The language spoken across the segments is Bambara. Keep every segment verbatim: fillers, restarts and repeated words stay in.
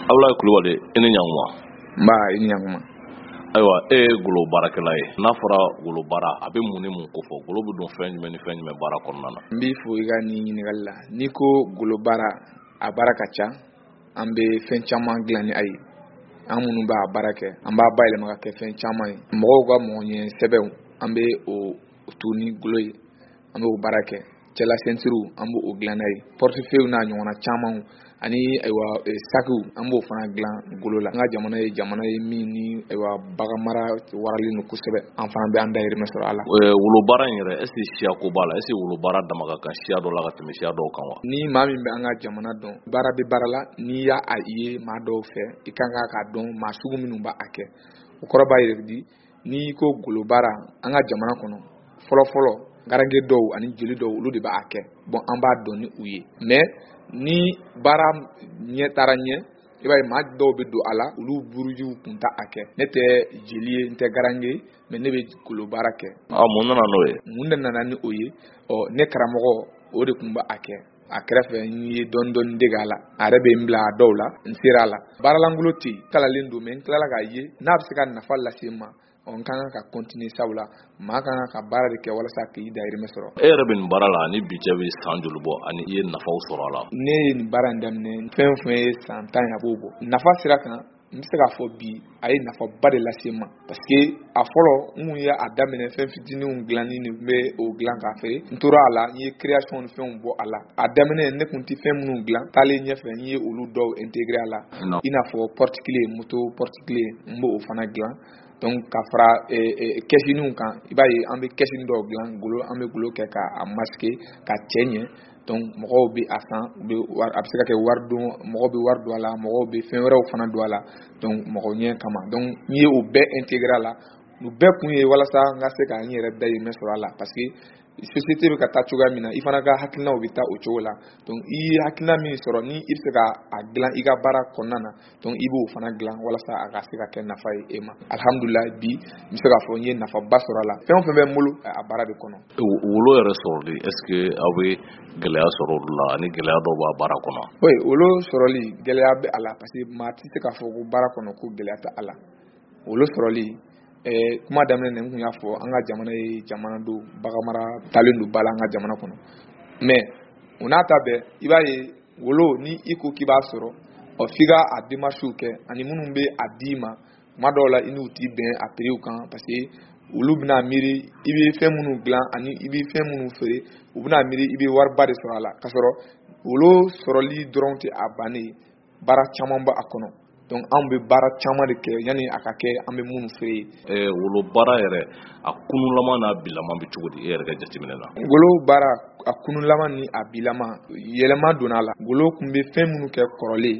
Abdoulaye Kulubali i ni ɲantuma. N b'a i ni ɲantuma. Ayiwa e ye golo baarakɛla ye, n'a fɔra golo baara a bɛ mun ni mun ko fɔ, golo bɛ don fɛn jumɛn ni fɛn jumɛn baara kɔnɔna na? N b'i fo i ka nin ɲininkali la. N'i ko golo baara a baara ka ca, an bɛ fɛn caman dilan ni a ye. An minnu b'a baara kɛ, an b'a bayɛlɛma ka kɛ fɛn caman ye. Mɔgɔw ka mɔgɔɲɛ sɛbɛnw an bɛ o tu ni golo ye, an bɛ o baara kɛ. Cɛla ceinture an b'o dilan n'a ye. Portefeuille n'a ɲɔgɔnna camanw ani ayiwa sakiw an b'o fana dilan golo la. An ka jamana ye jamana ye min ni ayiwa bagan mara waralen don kosɛbɛ, an fana bɛ an dahirimɛ sɔrɔ a la. Wolo baara in yɛrɛ est ce que siya ko b'a la, est ce que wolo baara dama ka kan siya dɔ la ka tɛmɛ siya dɔw kan wa? Ni maa min bɛ an ka jamana dɔn, baara bɛ baara la, n'i y'a ye maa dɔw fɛ, i kan k'a dɔn maa sugu minnu b'a kɛ. O kɔrɔ b'a yɛrɛ di n'i ko golo baara an ka jamana kɔnɔ fɔlɔ fɔlɔ garange dɔw ani jeli dɔw olu de b'a kɛ. Bon an b'a dɔn ni u ye. Mais ni baara ɲɛ taara ɲɛ, i b'a ye maa dɔw bɛ don a la, olu burujiw kun t'a kɛ. Ne tɛ jeli ye, n tɛ garange ye, mais ne bɛ golo baara kɛ. Ah, mun nana n'o ye? Mun de nana ni o ye? Ɔ ne karamɔgɔ o de kun b'a kɛ. A kɛrɛfɛ n ye dɔɔni dɔɔni dege a la. A yɛrɛ bɛ n bila a dɔw la, n sera a la. Baaralangolo tɛ yen, kalalen don, mais n tilala k'a ye n'a bɛ se ka nafa lase n ma. On kan ka continuer sabula maa kan ka baara de kɛ walasa k'i dahirimɛ sɔrɔ. E yɛrɛ bɛ nin baara la ani bi cɛ bɛ san joli bɔ ani i ye nafaw sɔrɔ a la? Ne ye nin baara in daminɛ fɛn o fɛn ye san tan a b'o bɔ. Nafa sira kan n bɛ se k'a fɔ bi a ye nafaba de lase n ma parce que a fɔlɔ n kun ye a daminɛ fɛn fitininw dilanni ni bɛ o dilan k'a feere. N tora a la n ye création ni fɛnw bɔ a la. A daminɛ ne kun tɛ fɛn minnu dilan, taalen ɲɛfɛ n ye olu dɔw intégrer a la. I n'a fɔ porte clé, moto porte clé n b'o fana dilan. Donc ka fara kɛsiniw kan, i b'a ye an bɛ kɛsini dɔw dilan golo, an bɛ golo kɛ k'a masquer ka cɛ ɲɛ. Donc mɔgɔw bɛ a san, a bɛ se ka kɛ wari don, mɔgɔw bɛ wari don a la, mɔgɔw bɛ fɛn wɛrɛw fana don a la. Donc mɔgɔ ɲɛ kama. Donc n'i ye o bɛɛ intégrer a la, u bɛɛ kun ye walasa n ka se ka n yɛrɛ dahirimɛ sɔrɔ a la parce que société bɛ ka taa cogoya min na, i fana ka hakilinaw bɛ taa o cogo la. Donc i ye hakilina min sɔrɔ ni i bɛ se ka a dilan i ka baara kɔnɔna na, donc i b'o fana dilan walasa a ka se ka kɛ nafa ye e ma. Alhamdulillah bi n bɛ se k'a fɔ n ye nafaba sɔrɔ a la. Fɛn o fɛn bɛ n bolo a baara de kɔnɔ. Wolo yɛrɛ sɔrɔli est ce que aw bɛ gɛlɛya sɔrɔ olu la ani gɛlɛya dɔw b'a baara kɔnɔ? Oui, wolo sɔrɔli gɛlɛya bɛ a la parce que maa tɛ se k'a fɔ ko baara kɔnɔ ko gɛlɛya tɛ a la. Wolo sɔrɔli Eh, kuma daminɛ n kun y'a fɔ an ka jamana ye jamana don baganmara talen don ba la an ka jamana kɔnɔ. Mais o n'a ta bɛɛ i b'a ye wolo ni i ko k'i b'a sɔrɔ ɔ f'i ka a démarches kɛ ani minnu bɛ a d'i ma kuma dɔw la i n'u t'i bɛn a prix kan parce que olu bɛna miiri i bɛ fɛn minnu dilan ani i bɛ fɛn minnu feere u bɛna miiri i bɛ wariba de sɔrɔ a la k'a sɔrɔ wolo sɔrɔli dɔrɔn tɛ a bannen ye baara caman b'a kɔnɔ. Donc an bɛ baara caman de kɛ yani a ka kɛ an bɛ minnu feere. Eh, wolo baara yɛrɛ a kunulama n'a bilama bɛ cogo di e yɛrɛ ka jateminɛ na? Wolo baara a kunulama ni a bilama yɛlɛma donna a la. Wolo kun bɛ fɛn minnu kɛ kɔrɔlen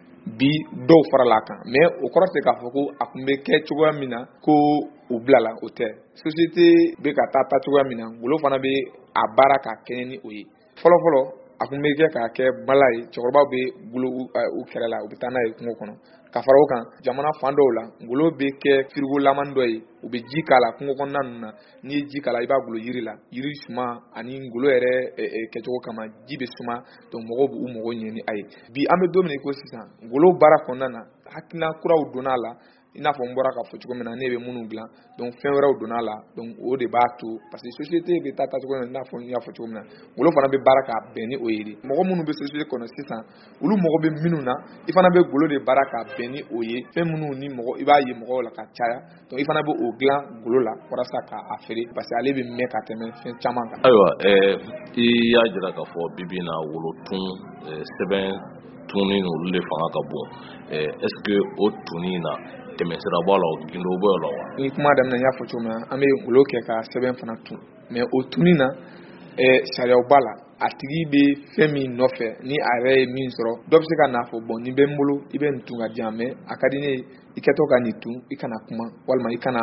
bi dɔw farala a kan mais o kɔrɔ tɛ k'a fɔ ko a kun bɛ kɛ cogoya min na ko u bilala o tɛ. Société bɛ ka taa taa cogoya min na wolo fana bɛ a baara ka kɛɲɛ ni o ye. Fɔlɔ fɔlɔ a kun bɛ kɛ k'a kɛ bala ye, cɛkɔrɔbaw bɛ golo u kɛrɛ la u bɛ taa n'a ye kungo kɔnɔ. Ka fara o kan jamana fan dɔw la golo bɛ kɛ frigo laman dɔ ye u bɛ ji k'a la kungo kɔnɔna ninnu na n'i ye ji k'a la i b'a golo yiri la yiri suma ani golo yɛrɛ kɛcogo kama ji bɛ suma donc mɔgɔw b'u mago ɲɛ ni a ye. Bi an bɛ don min na i ko sisan golo baara kɔnɔna na hakilina kuraw donna a la i n'a fɔ n bɔra k'a fɔ cogo min na ne bɛ minnu dilan donc fɛn wɛrɛw donna a la donc o de b'a to parce que société bɛ taa taa cogo min na i n'a fɔ n y'a fɔ cogo min na wolo fana bɛ baara k'a bɛn ni o ye de. Mɔgɔ minnu bɛ société kɔnɔ sisan olu mago bɛ minnu na i fana bɛ golo de baara k'a bɛn ni o ye fɛn minnu ni mɔgɔ i b'a ye mɔgɔw la ka caya donc i fana bɛ o dilan golo la walasa k'a feere parce que ale bɛ mɛn ka tɛmɛ fɛn caman kan. Ayiwa eh, i y'a jira k'a fɔ bi bi in na wolo tun eh, sɛbɛn tunni olu de fanga ka bon eh, est ce que o tunni na tɛmɛsira b'a la o gindo b'o la wa? Ni kuma daminɛ n y'a fɔ cogo min na an bɛ wolo kɛ ka sɛbɛn fana tun mais o tunni na eh, sariyaw b'a la a tigi bɛ fɛn min nɔfɛ ni a yɛrɛ ye min sɔrɔ dɔ bɛ se ka n'a fɔ bon nin bɛ n bolo i bɛ nin tun ka diyan mais a ka di ne ye i kɛtɔ ka nin tun i kana kuma walima i kana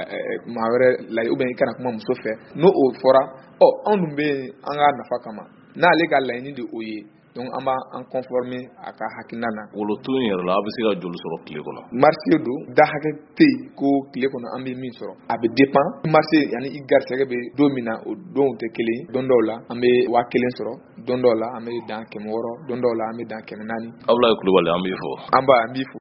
maa wɛrɛ lajɛ ou bien i kana kuma muso fɛ n'o o fɔra ɔ anw dun bɛ an ka nafa kama n'ale ka laɲini de o ye donc an b'a an conformer a ka hakilina na. Wolotun yɛrɛ la a bɛ se ka joli sɔrɔ tile kɔnɔ? Marché do da hakɛ tɛ yen ko tile kɔnɔ an bɛ min sɔrɔ a bɛ dépend marché yani i garisɛgɛ bɛ don min na o donw tɛ kelen ye don dɔw la an bɛ waa kelen sɔrɔ don dɔw la an bɛ dan kɛmɛ wɔɔrɔ don dɔw la an bɛ dan kɛmɛ naani. Abulayi Kulubali an b'i fɔ. An ba an b'i fɔ.